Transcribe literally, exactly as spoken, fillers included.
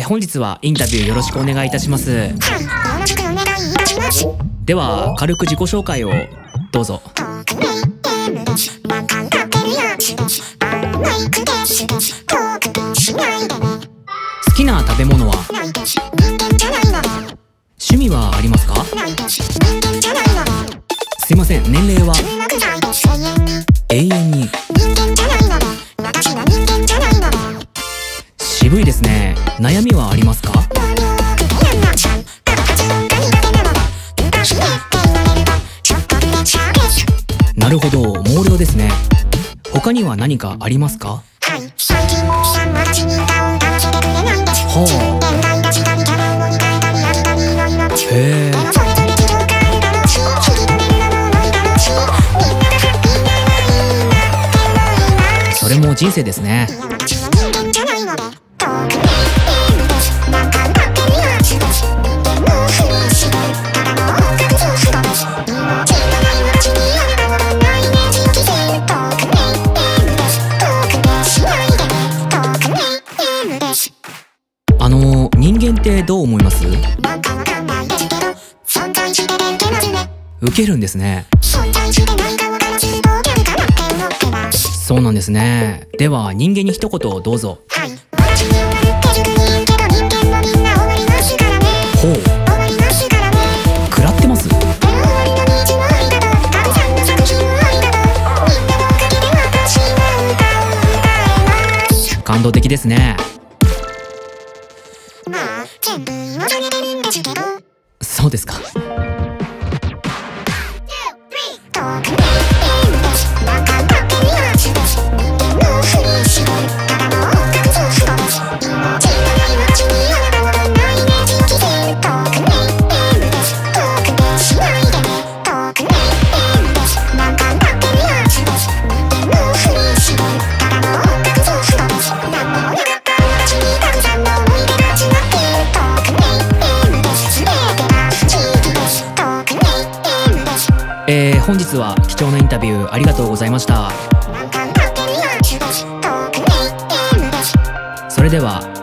ー、本日はインタビューよろしくお願いいたします。では軽く自己紹介をどうぞ。好きな食べ物は？趣味はありますか？すいません、年齢は？永遠に。渋いですね。悩みはありますか？なるほど、毛量ですね。他には何かありますか？はあ。へえ。それも人生ですね。あの人間ってどう思います？ウケるんですね。そうなんですね。では人間に一言どうぞ。ほう。食らってます？感動的ですね。そうですか。えー、本日は貴重なインタビューありがとうございました。それでは。